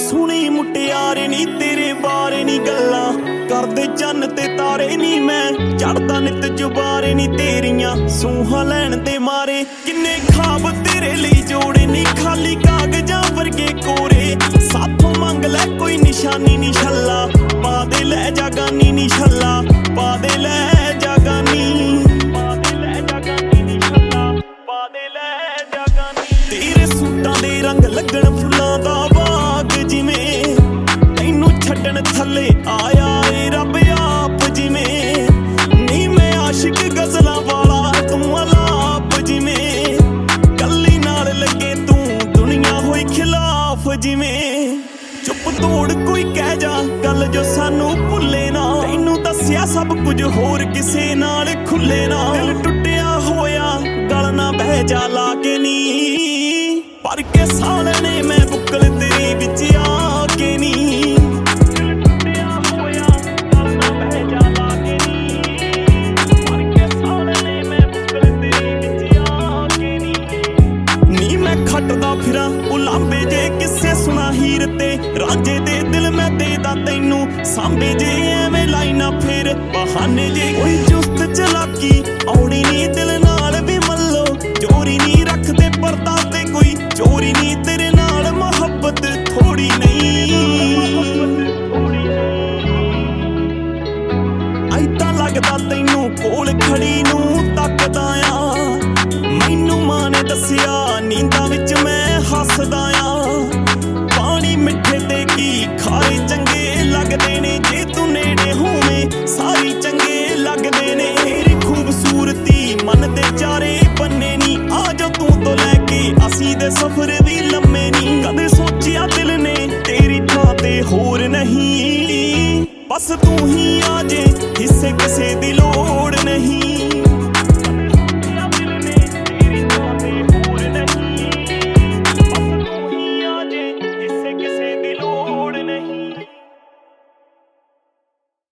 ਸੁਣੀ ਮੁਟਿਆਰੇ ਨੀ ਤੇਰੇ ਬਾਰੇ ਨੀ ਗੱਲਾਂ ਕਰਦੇ ਚੰਨ ਤੇ ਤਾਰੇ ਨੀ ਮੈਂ ਚੜਦਾ ਨਿਤ ਜੁਬਾਰੇ ਨੀ ਤੇਰੀਆਂ ਸੂਹਾਂ ਲੈਣ ਦੇ ਮਾਰੇ ਕਿੰਨੇ ਖਾਬ ਤੇਰੇ ਲਈ ਜੋੜੇ ਨੀ ਖਾਲੀ ਕਾਗਜ਼ਾਂ ਵਰਗੇ ਕੋਰੇ ਸਾਥੋਂ ਮੰਗ ਲੈ ਕੋਈ ਨਿਸ਼ਾਨੀ ਨੀ ਛੱਲਾ ਪਾ ਦੇ ਲੈ ਜਾਗਾਨੀ ਨੀ ਛੱਲਾ ਪਾ ਦੇ ਲੈ ਜਾਗਾਨੀ ਪਾ ਦੇ ਲੈ ਜਾਗਾਨੀ ਨੀ ਛੱਲਾ ਪਾ ਦੇ ਲੈ ਜਾਗਾਨੀ ਤੇਰੇ ਸੂਟਾਂ ਦੇ ਰੰਗ ਲੱਗਣ ਫੁੱਲਾਂ ਦਾ ਬਾਗ ਜਿਵੇਂ ਤੈਨੂੰ ਛੱਡਣ ਥੱਲੇ ਆਇਆ ਏ ਰੱਬ ਆਪ ਜਿਵੇਂ ਨੀ ਮੈਂ ਆਸ਼ਿਕ ਗਜ਼ਲਾਂ ਵਾਲਾ ਤੂੰ ਅਲਾਪ ਜਿਵੇਂ ਕੱਲੀ ਨਾਲ ਲੱਗੇ ਤੂੰ ਦੁਨੀਆ ਹੋਈ ਖਿਲਾਫ ਜਿਵੇਂ ਚੁੱਪ ਤੋੜ ਕੋਈ ਕਹਿ ਜਾ ਗੱਲ ਜੋ ਸਾਨੂੰ ਭੁੱਲੇ ਨਾ ਤੈਨੂੰ ਦੱਸਿਆ ਸਭ ਕੁਝ ਹੋਰ ਕਿਸੇ ਨਾਲ ਖੁੱਲੇ ਨਾ ਦਿਲ ਟੁੱਟਿਆ ਹੋਇਆ ਗਲ ਨਾ ਬਹਿ ਜਾ ਲਾ ਕੇ ਨੀ ਪਰ ਕੇ ਸਾਲਣੇ ਮੈਂ ਬੁੱਕਲ ਤੇਰੀ ਵਿੱਚ ਆ ਕੇ ਨੀ ਦਿਲ ਟੁੱਟਿਆ ਹੋਇਆ ਗਲ ਨਾ ਬਹਿ ਜਾ ਲਾ ਕੇ ਨੀ ਪਰ ਕੇ ਸਾਲਣੇ ਮੈਂ ਬੁੱਕਲ ਤੇਰੀ ਵਿੱਚ ਆ ਕੇ ਨੀ ਮੈਂ ਖੱਟਦਾ ਫਿਰਾਂ ਉਲਾਂਬੇ ਜੇ ਕਿਸੇ ਸੁਣਾ ਹੀਰ ਤੇ ਰਾਂਝੇ ਦੇ ਦਿਲ ਮੈਂ ਦੇਦਾ ਤੈਨੂੰ ਸਾਂਭੇ ਜੇ ਐਵੇਂ ਲਾਈਨਾ ਫੇਰ ਬਹਾਨੇ ਜੇ ਕੋਈ ਚੁਸਤ ਚਲਾਕੀ ਆਉਣੀ ਨੀ ਦਿਲ ਨਾਲ ਵੀ ਮੱਲੋ ਚੋਰੀ ਨੀ ਰੱਖਦੇ ਪਰਦਾ ਤੇ ਕੋਈ ਚੋਰੀ ਨੀ ਤੇਰੇ ਨਾਲ ਮੁਹੱਬਤ ਥੋੜੀ ਨਹੀਂ ਐਦਾਂ ਲੱਗਦਾ ਤੈਨੂੰ ਕੋਲ ਖੜੀ ਨੂੰ ਤੱਕਦਾ ਆ ਮੈਨੂੰ ਮਾਂ ਨੇ ਦੱਸਿਆ ਨੀਂਦਾਂ ਵਿੱਚ ਮੈਂ ਹੱਸਦਾ ਆ ਪਾਣੀ ਮਿੱਠੇ ਤੇ ਕੀ ਖਾਰੇ ਚੰਗੇ ਲੱਗਦੇ ਨੇ ਜੇ ਤੂੰ ਨੇੜੇ ਹੋਵੇਂ ਸਾਰੀ ਚੰਗੇ ਲੱਗਦੇ ਨੇ ਤੇਰੀ ਖੂਬਸੂਰਤੀ ਮਨ ਦੇ ਚਾਰੇ ਬੰਨੇ ਨੀ ਆ ਜਾ ਤੂੰ ਤੋਂ ਲੈ ਕੇ ਅਸੀਂ ਦੇ ਸਫ਼ਰ ਵੀ ਲੰਮੇ ਨੀ ਕਦੇ ਸੋਚਿਆ ਦਿਲ ਨੇ ਤੇਰੀ ਥਾਂ ਤੇ ਹੋਰ ਨਹੀਂ ਬਸ ਤੂੰ ਹੀ ਆ ਜੇ ਹਿੱਸੇ ਕਿਸੇ ਦੀ ਲੋੜ